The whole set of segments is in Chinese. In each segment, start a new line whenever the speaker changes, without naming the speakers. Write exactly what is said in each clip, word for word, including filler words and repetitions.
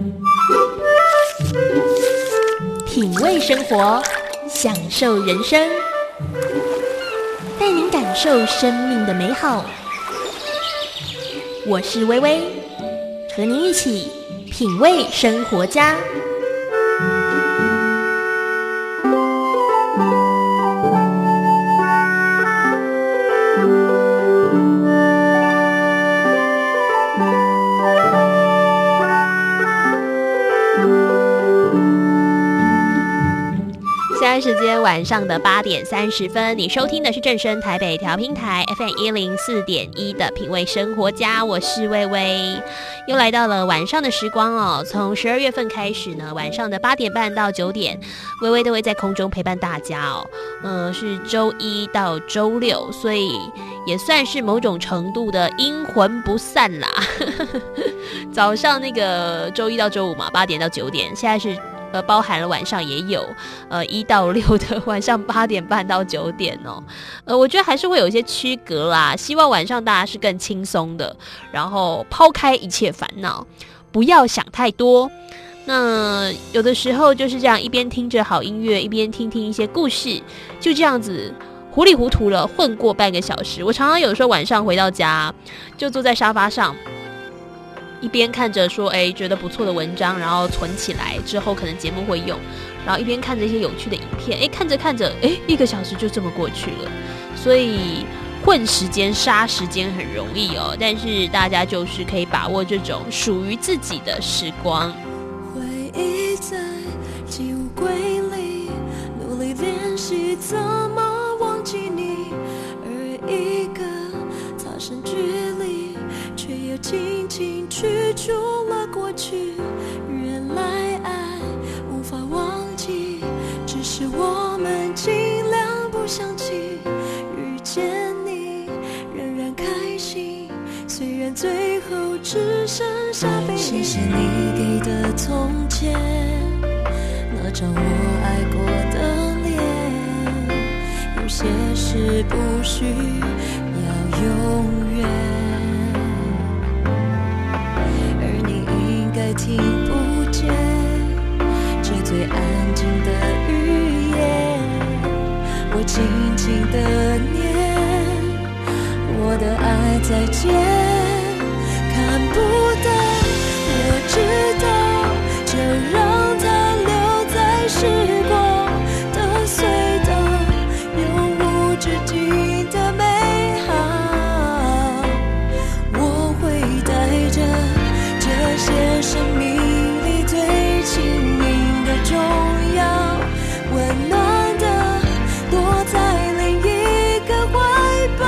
品味生活，享受人生，带您感受生命的美好。我是薇薇，和您一起品味生活家。现在时间晚上的八点三十分，你收听的是正声台北调频台 F M 一零四点一的品味生活家，我是薇薇，又来到了晚上的时光哦。从十二月份开始呢，晚上的八点半到九点，薇薇都会在空中陪伴大家哦。嗯，是周一到周六，所以也算是某种程度的阴魂不散啦。早上那个周一到周五嘛，八点到九点，现在是。呃，包含了晚上也有，呃，一到六的晚上八点半到九点哦。呃，我觉得还是会有一些区隔啦。希望晚上大家是更轻松的，然后抛开一切烦恼，不要想太多。那有的时候就是这样，一边听着好音乐，一边听听一些故事，就这样子糊里糊涂了混过半个小时。我常常有的时候晚上回到家，就坐在沙发上。一边看着说哎觉得不错的文章，然后存起来之后可能节目会用，然后一边看着一些有趣的影片，哎看着看着哎一个小时就这么过去了。所以混时间杀时间很容易哦，但是大家就是可以把握这种属于自己的时光。
回忆在记忆柜里努力练习怎么忘记你，而一个擦身距离却又轻轻驱除了过去。原来爱无法忘记，只是我们尽量不想起。遇见你仍然开心，虽然最后只剩下背影。谢谢你给的从前，那张我爱过的脸，有些事不需要永远，听不见这最安静的语言，我轻轻地念，我的爱再见。看不到我知道，就让它留在时光的隧道，永无止境的美好。我会带着这些生命里最亲密的重要，温暖的躲在另一个怀抱。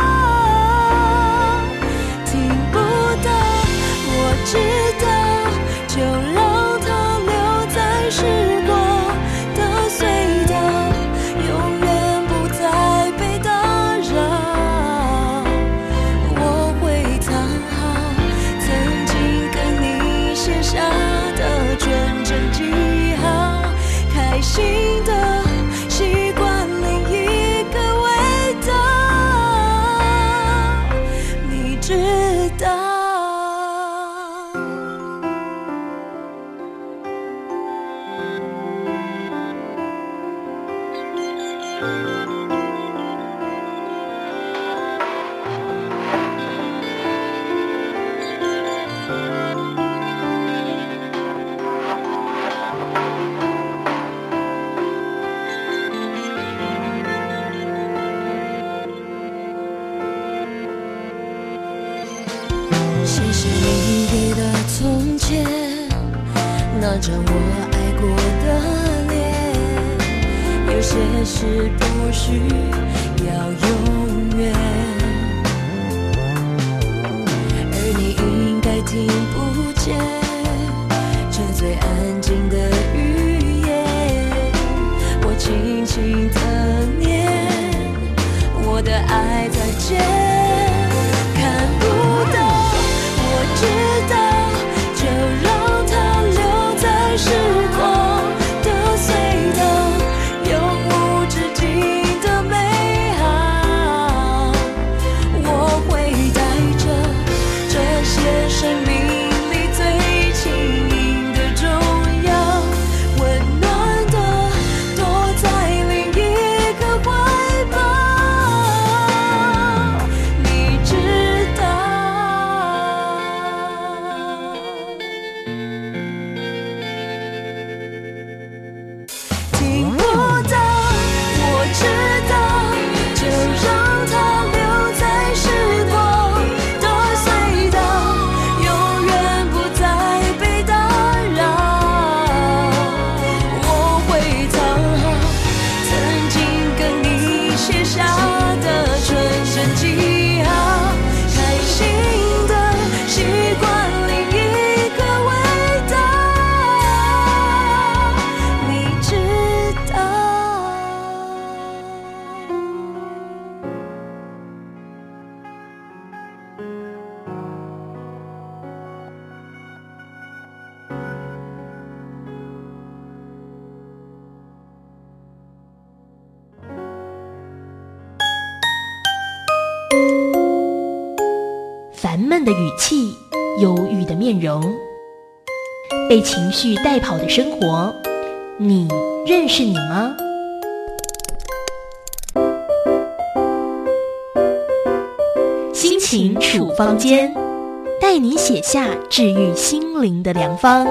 听不到我知道，就让它留在时光的隧道，永远不再被打扰。我会藏好曾经跟你写下的纯真记号，开心的习惯另一个味道，你知道。谢谢你给的从前，那张我爱过的脸，有些事不需要永远，而你应该听不见这最安静的语言。我轻轻地念，我的爱再见。看不到我知道，就让它留在时光的隧道，永无止境的美好。我会带着这些生命里最
烦闷的语气，忧郁的面容，被情绪带跑的生活，你认识你吗？心情处方间，带你写下治愈心灵的良方。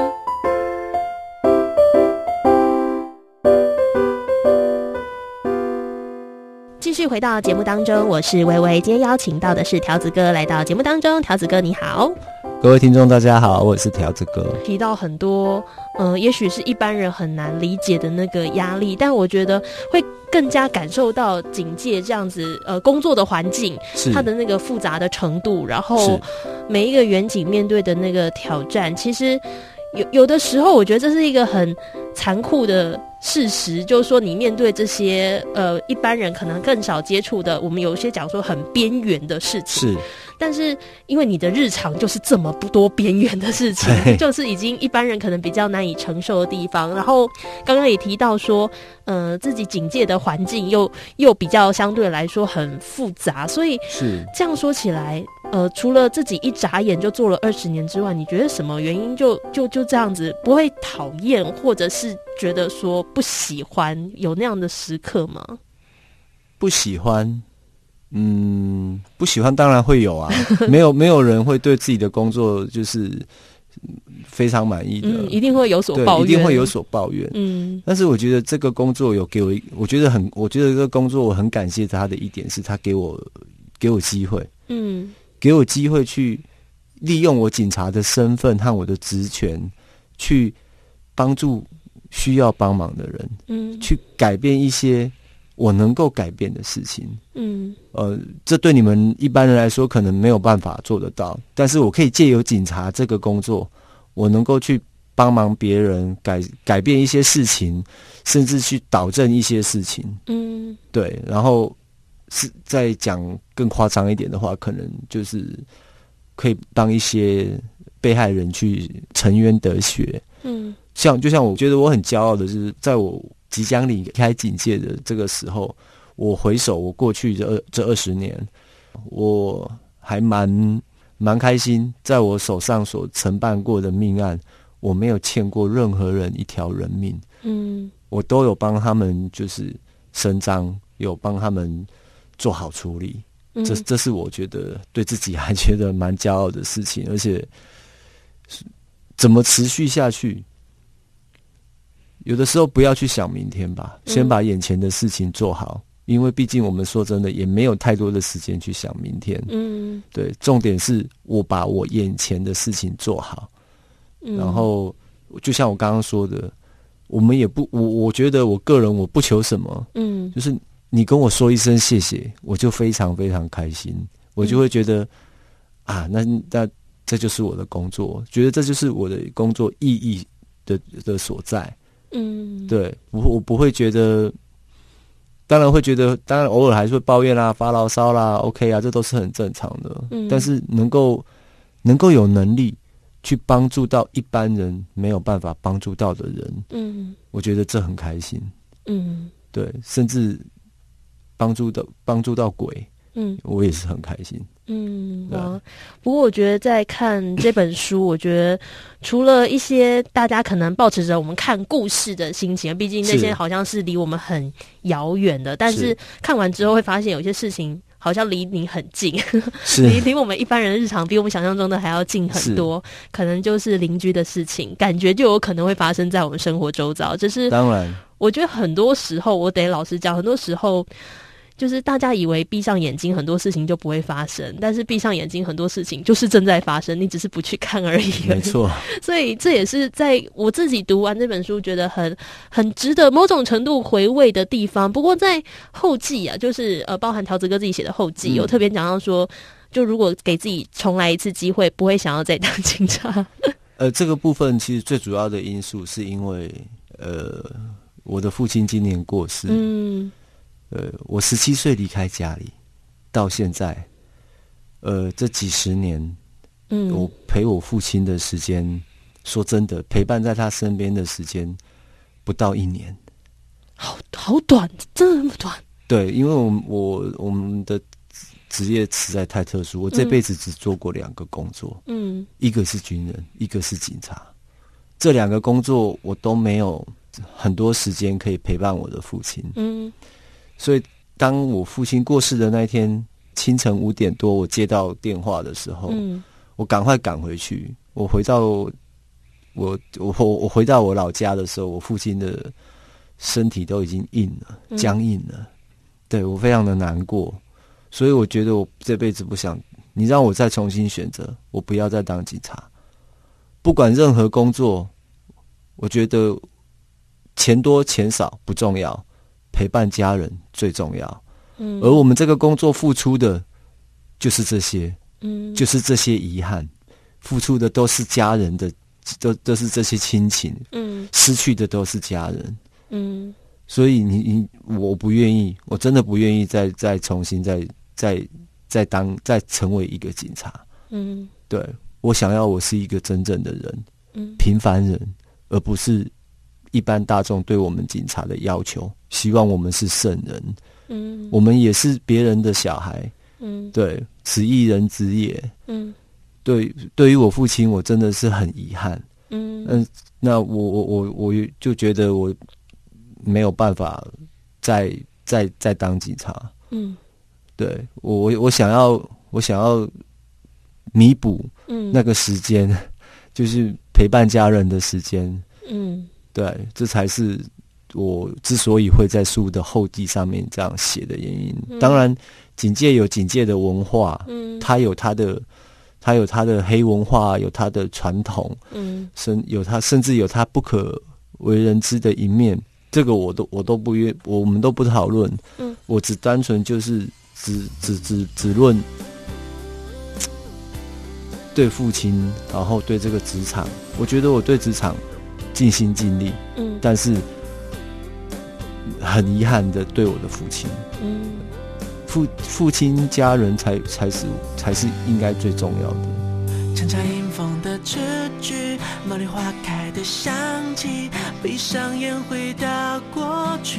继续回到节目当中，我是薇薇，今天邀请到的是条子哥来到节目当中。条子哥你好。
各位听众大家好，我是条子哥。
提到很多呃，也许是一般人很难理解的那个压力，但我觉得会更加感受到警戒这样子呃工作的环境，它的那个复杂的程度，然后每一个远景面对的那个挑战，其实有有的时候我觉得这是一个很残酷的事实，就是说你面对这些呃一般人可能更少接触的，我们有一些讲说很边缘的事情，是，但是因为你的日常就是这么不多边缘的事情，就是已经一般人可能比较难以承受的地方。然后刚刚也提到说，呃，自己警戒的环境又又比较相对来说很复杂，所以是这样说起来，呃，除了自己一眨眼就做了二十年之外，你觉得什么原因就就就这样子不会讨厌，或者是觉得说不喜欢，有那样的时刻吗？
不喜欢，嗯，不喜欢当然会有啊，没有没有人会对自己的工作就是非常满意的，嗯，一定会有所抱怨，一定会有所抱怨，嗯。但是我觉得这个工作有给我，我觉得很，我觉得这个工作我很感谢他的一点是，他给我给我机会，嗯，给我机会去利用我警察的身份和我的职权，去帮助需要帮忙的人，嗯，去改变一些我能够改变的事情，嗯，呃，这对你们一般人来说可能没有办法做得到，但是我可以借由警察这个工作，我能够去帮忙别人改改变一些事情，甚至去导正一些事情，嗯，对，然后是再讲更夸张一点的话，可能就是可以帮一些被害人去沉冤得雪，嗯。像就像我觉得我很骄傲的就是在我即将离开警界的这个时候，我回首我过去这二这二十年，我还蛮蛮开心，在我手上所承办过的命案，我没有欠过任何人一条人命，嗯，我都有帮他们就是伸张，有帮他们做好处理，嗯，这这是我觉得对自己还觉得蛮骄傲的事情，而且怎么持续下去？有的时候不要去想明天吧，先把眼前的事情做好，嗯，因为毕竟我们说真的也没有太多的时间去想明天。嗯，对，重点是我把我眼前的事情做好，嗯，然后就像我刚刚说的，我们也不，我我觉得我个人我不求什么，嗯，就是你跟我说一声谢谢，我就非常非常开心，我就会觉得，嗯，啊，那那这就是我的工作，觉得这就是我的工作意义的的所在。嗯，对，我我不会觉得，当然会觉得，当然偶尔还是会抱怨啦、发牢骚啦 ，OK 啊，这都是很正常的。嗯，但是能够能够有能力去帮助到一般人没有办法帮助到的人，嗯，我觉得这很开心。嗯，对，甚至帮助到帮助到鬼，嗯，我也是很开心。
嗯，哇！不过我觉得在看这本书，我觉得除了一些大家可能抱持着我们看故事的心情，毕竟那些好像是离我们很遥远的，但是看完之后会发现有些事情好像离你很近，离离我们一般人的日常比我们想象中的还要近很多，可能就是邻居的事情，感觉就有可能会发生在我们生活周遭。只是当然，我觉得很多时候我得老实讲，很多时候。就是大家以为闭上眼睛很多事情就不会发生，但是闭上眼睛很多事情就是正在发生，你只是不去看而已。
没错，
所以这也是在我自己读完这本书觉得很很值得某种程度回味的地方。不过在后记啊，就是呃包含条子哥自己写的后记，有特别讲到说，就如果给自己重来一次机会，不会想要再当警察。
呃，这个部分其实最主要的因素是因为呃我的父亲今年过世，嗯。呃，我十七岁离开家里，到现在，呃，这几十年，嗯，我陪我父亲的时间，说真的，陪伴在他身边的时间不到一年，
好好短，真的那么短？
对，因为我我我们的职业实在太特殊，我这辈子只做过两个工作，嗯，一个是军人，一个是警察。这两个工作我都没有很多时间可以陪伴我的父亲，嗯，所以当我父亲过世的那一天清晨五点多，我接到电话的时候，嗯，我赶快赶回去。我回到我我我回到我老家的时候，我父亲的身体都已经硬了，僵硬了，嗯，对，我非常的难过。所以我觉得我这辈子不想你让我再重新选择，我不要再当警察。不管任何工作，我觉得钱多钱少不重要，陪伴家人最重要。嗯，而我们这个工作付出的就是这些，嗯，就是这些遗憾，付出的都是家人的，都都是这些亲情，嗯，失去的都是家人，嗯。所以你你我不愿意，我真的不愿意再再重新再再再当再成为一个警察。嗯，对，我想要我是一个真正的人，嗯，平凡人，而不是一般大众对我们警察的要求，希望我们是圣人。嗯，我们也是别人的小孩。嗯，对，此一人之也。嗯，对，对于我父亲，我真的是很遗憾。嗯嗯，那我我我我就觉得我没有办法再再再当警察。嗯，对，我我我想要我想要弥补那个时间，嗯，就是陪伴家人的时间。嗯，对，这才是我之所以会在书的后记上面这样写的原因。嗯，当然，警界有警界的文化，嗯，它有它的。他有他的黑文化，有他的传统，嗯，甚有他甚至有他不可为人知的一面。这个我都我都不约，我们都不讨论。嗯，我只单纯就是只只只只论对父亲，然后对这个职场，我觉得我对职场尽心尽力。嗯，但是很遗憾的对我的父亲。嗯。父父亲家人才才是才是应该最重要的。
乘着迎风的雏菊，茉莉花开的香气，闭上眼回到过去。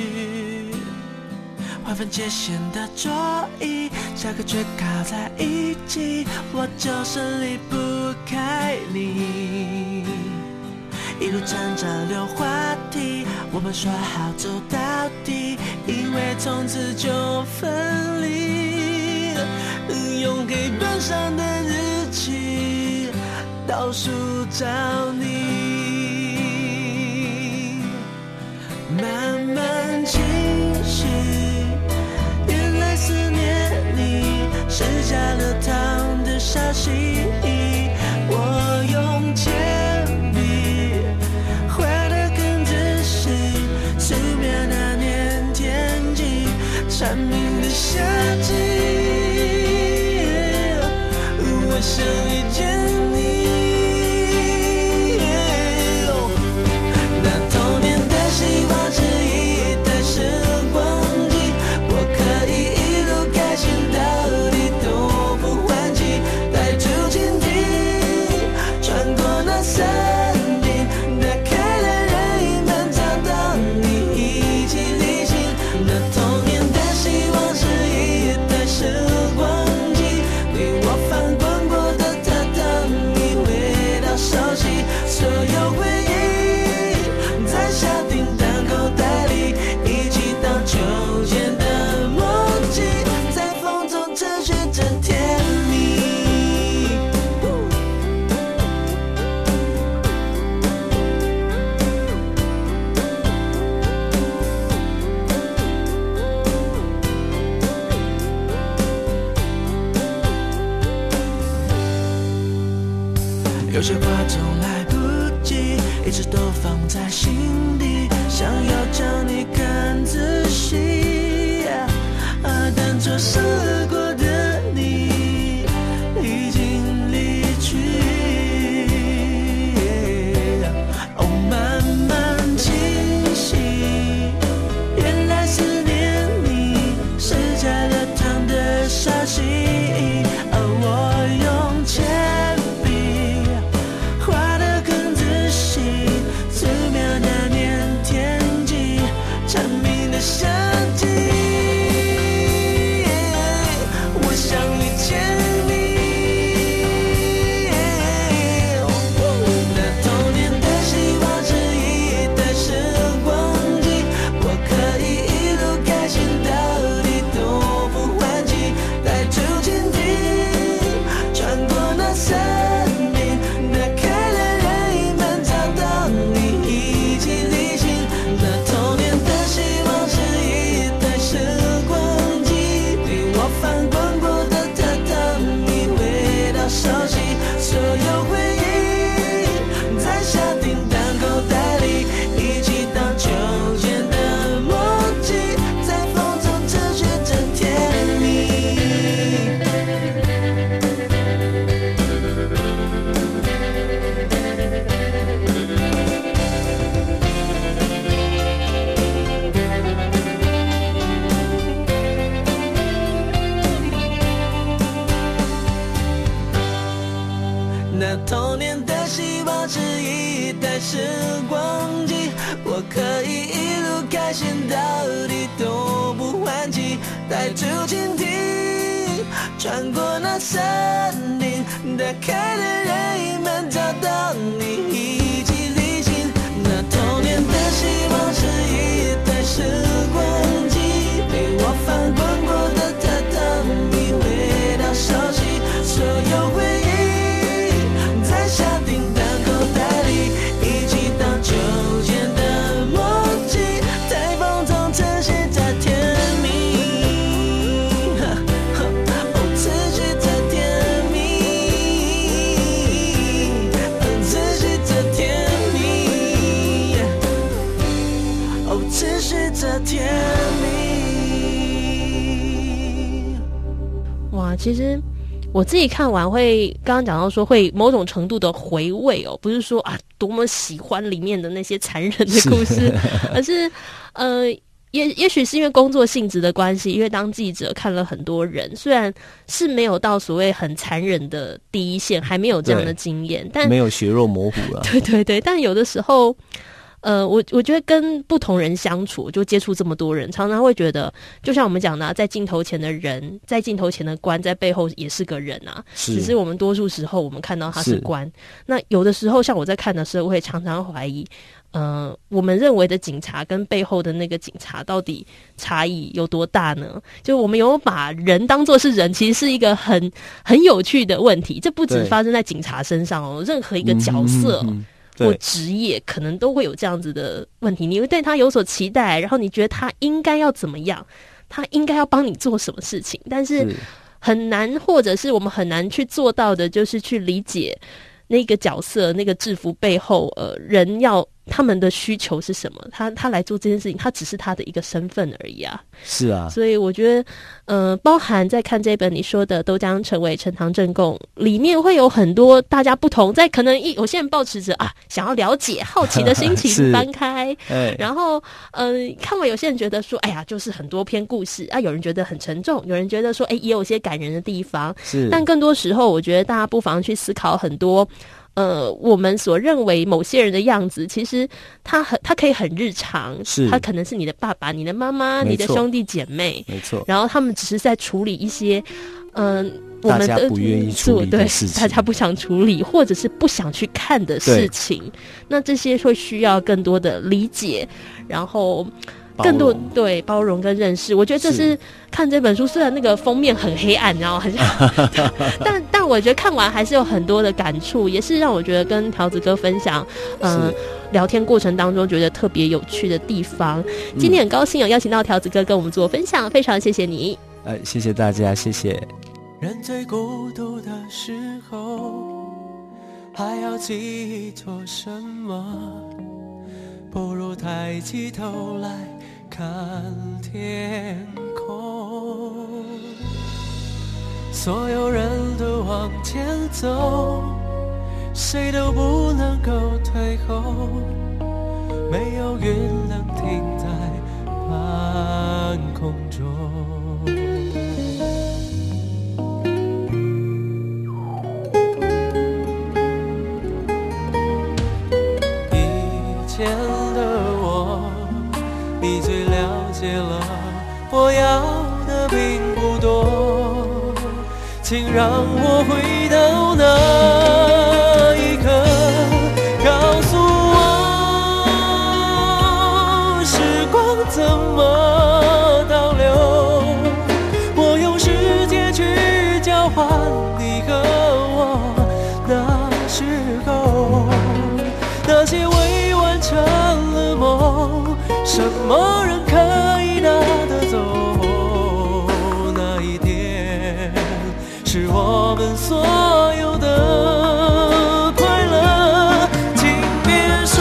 划分界限的桌椅，下课却靠在一起，我就是离不开你。一路站着溜话题，我们说好走到底，因为从此就分离。用黑板上的日期倒数找你，慢慢清晰，原来思念你是加了糖的消息。我用铅笔画的更仔细，素描那年天气，蝉鸣的夏季，我想遇见你。那童年的希望是一台时光机，我可以一路开心到底都不换气，带出蜻蜓，穿过那森林，打开了任意门，找到你一起旅行。那童年的希望是一台时光机，对我翻滚过的榻榻米，味道熟悉，所有回忆在下订单口袋里，一起荡秋千的梦境，在风中持续着甜蜜。有些话总来不及，一直都放在心底，想要将你看仔细，啊，但错失过的你已经离去。哦，慢慢清晰，原来思念你是加了糖的消息。而我用铅笔画得更仔细，素描那年天气，蝉鸣的夏季。 台时光机，我可以一路开心到底都不换气，带着蜻蜓穿过那山顶，打开的任意门找到你，一起旅行。那童年的希望是一台时光机，被我翻滚过的榻榻米，味道熟悉，所有回忆在下订单口袋里，一起荡秋千的默契，台风中晨曦在甜蜜，哦，持续着甜蜜，持续着甜蜜，哦，持续着甜蜜。
哇，其实我自己看完会刚刚讲到说会某种程度的回味哦，不是说啊多么喜欢里面的那些残忍的故事，而是呃也也许是因为工作性质的关系，因为当记者看了很多人，虽然是没有到所谓很残忍的第一线，还没有这样的经验，但
没有血肉模糊了。
对对对，但有的时候。呃，我我觉得跟不同人相处，就接触这么多人，常常会觉得，就像我们讲的、啊，在镜头前的人，在镜头前的官，在背后也是个人啊。是只是我们多数时候我们看到他是官，是那有的时候像我在看的时候，我会常常怀疑，呃，我们认为的警察跟背后的那个警察到底差异有多大呢？就我们有没有把人当作是人，其实是一个很很有趣的问题。这不只发生在警察身上哦，任何一个角色。嗯嗯嗯或职业可能都会有这样子的问题，你会对他有所期待，然后你觉得他应该要怎么样，他应该要帮你做什么事情，但是很难，或者是我们很难去做到的，就是去理解那个角色、那个制服背后，呃，人要他们的需求是什么？他他来做这件事情，他只是他的一个身份而已啊。
是啊，
所以我觉得，呃，包含在看这本你说的都将成为呈堂证供里面，会有很多大家不同，在可能一有些人抱持着啊想要了解、好奇的心情翻开，欸、然后呃看完有些人觉得说，哎呀，就是很多篇故事啊，有人觉得很沉重，有人觉得说，哎，也有些感人的地方。是，但更多时候，我觉得大家不妨去思考很多。呃，我们所认为某些人的样子，其实他很，他可以很日常，是，他可能是你的爸爸、你的妈妈、你的兄弟姐妹，没错。然后他们只是在处理一些，嗯、呃，我们的
大家不愿意处理的事情，
大家不想处理，或者是不想去看的事情。那这些会需要更多的理解，然后。更多对包容跟认识，我觉得这是看这本书，虽然那个封面很黑暗，然后很但但我觉得看完还是有很多的感触，也是让我觉得跟条子哥分享，嗯、呃，聊天过程当中觉得特别有趣的地方。今天很高兴有邀请到条子哥跟我们做分享，非常谢谢你。
哎，谢谢大家，谢谢。
人最孤独的时候，还要寄托什么？不如抬起头来看天空，所有人都往前走，谁都不能够退后，没有云能停在半空中。以前的我，你最了解了，我要的并不多，请让我回到那一刻，告诉我时光怎么倒流，我用时间去交换你和我那时候那些未完成了梦，什么人可以拿得走？那一天是我们所有的快乐，请别说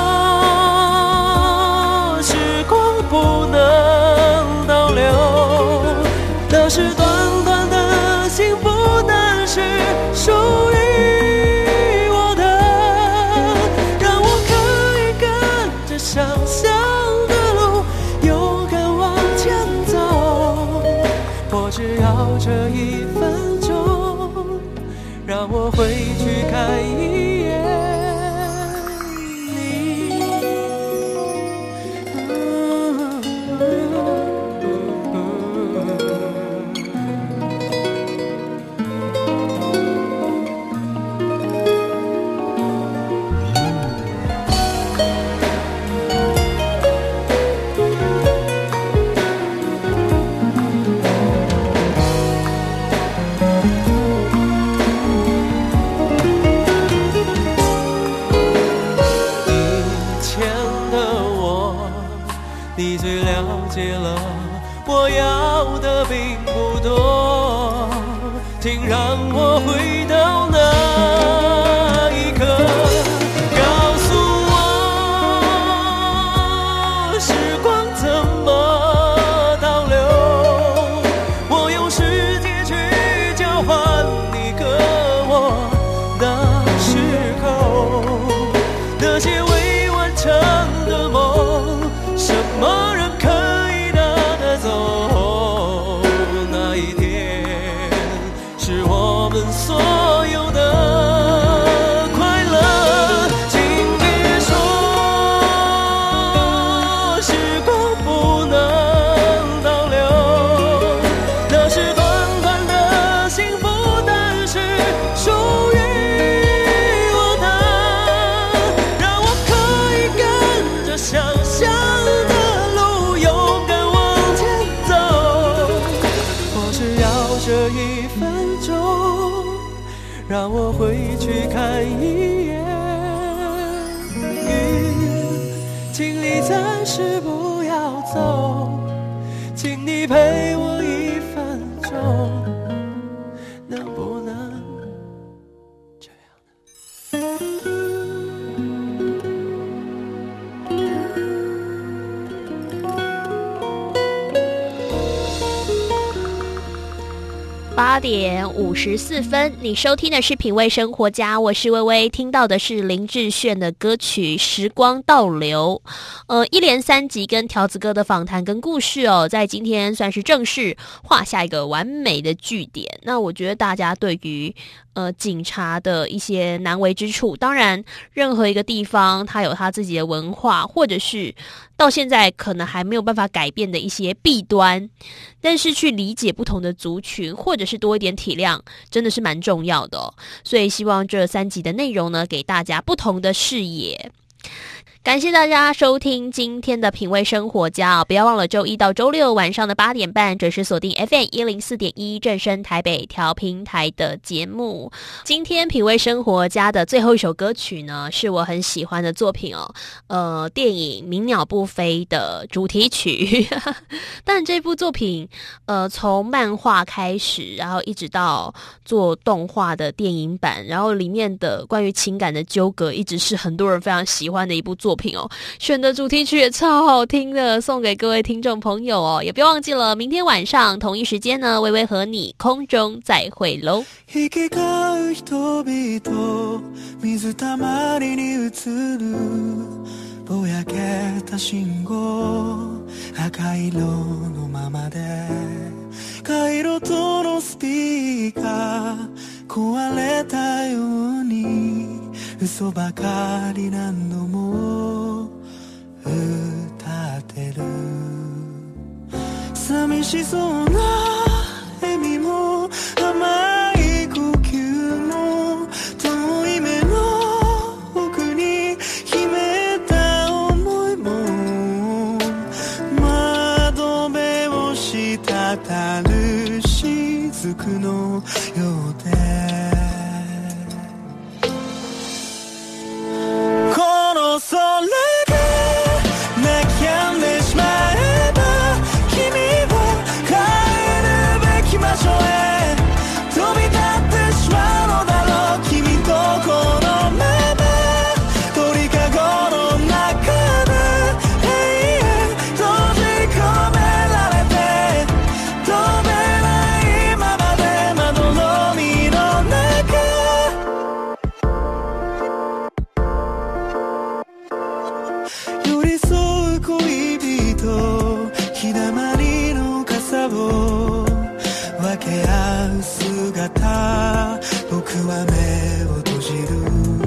时光不能倒流，那是短短的幸福，但是属于我的，让我可以跟着想象的路勇敢往前走，我只要这一分钟，让我回去看一眼你最了解了我要的并不多，请让我回到那一刻，告诉我时光怎么倒流，我用世界去交换你跟我的时候，那些未完成的梦，什么人可以拿得走？那一天是我们所有的快乐，请别说时光不能倒流，那是短短的幸福，但是属于我的，让我可以跟着想象的路勇敢往前走，或是要这一分钟，让我回去看一眼云，请你暂时不要走，请你陪我一分钟，能不能这样呢？
八点五十四分，你收听的是品味生活家，我是薇薇，听到的是林志炫的歌曲《时光倒流》。呃，一连三集跟条子哥的访谈跟故事哦，在今天算是正式画下一个完美的句点。那我觉得大家对于呃警察的一些难为之处，当然任何一个地方它有它自己的文化，或者是到现在可能还没有办法改变的一些弊端，但是去理解不同的族群，或者是多一点体谅，真的是蛮重要的哦。所以希望这三集的内容呢，给大家不同的视野。感谢大家收听今天的品味生活家、哦、不要忘了周一到周六晚上的八点半准时锁定 F M 一零四点一正声台北调频台的节目。今天品味生活家的最后一首歌曲呢，是我很喜欢的作品哦，呃，电影《鸣鸟不飞》的主题曲。但这部作品呃，从漫画开始，然后一直到做动画的电影版，然后里面的关于情感的纠葛一直是很多人非常喜欢的一部作品作品哦，选的主题曲也超好听的，送给各位听众朋友哦，也不要忘记了，明天晚上同一时间呢，微微和你空中再会喽。
行き交う人々水たまりに映るぼやけた信号赤色のままで回路灯のスピーカー壊れたように嘘ばかり何度も歌ってる寂しそうな笑みも甘い呼吸も遠い目の奥に秘めた思いも窓辺を滴る雫のようでこの空が泣き止んでしまえば君は帰るべき場所へ飛び立ってしまうのだろう君とこのまま鳥かごの中で永遠閉じ込められて飛べないままで窓の海の中寄り添う恋人日だまりの傘を分け合う姿僕は目を閉じる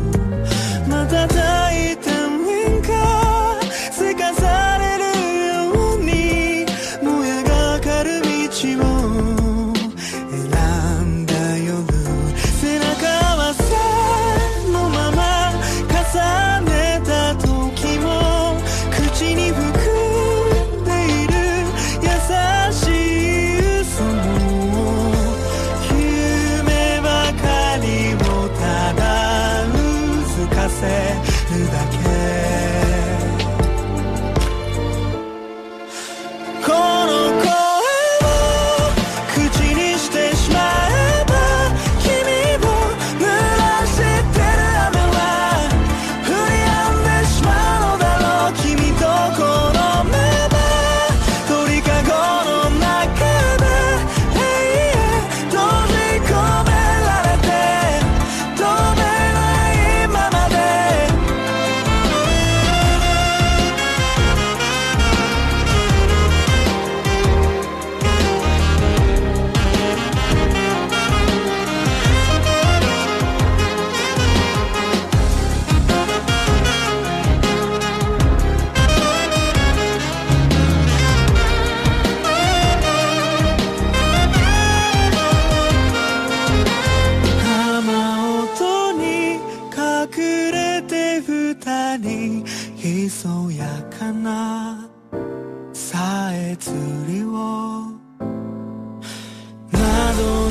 瞬いた面がせかされるように燃えがかる道を選んだ夜背中は線のまま重ねた時も口に含んでいる優しい嘘も夢ばかりをただひそやかなさえずりを窓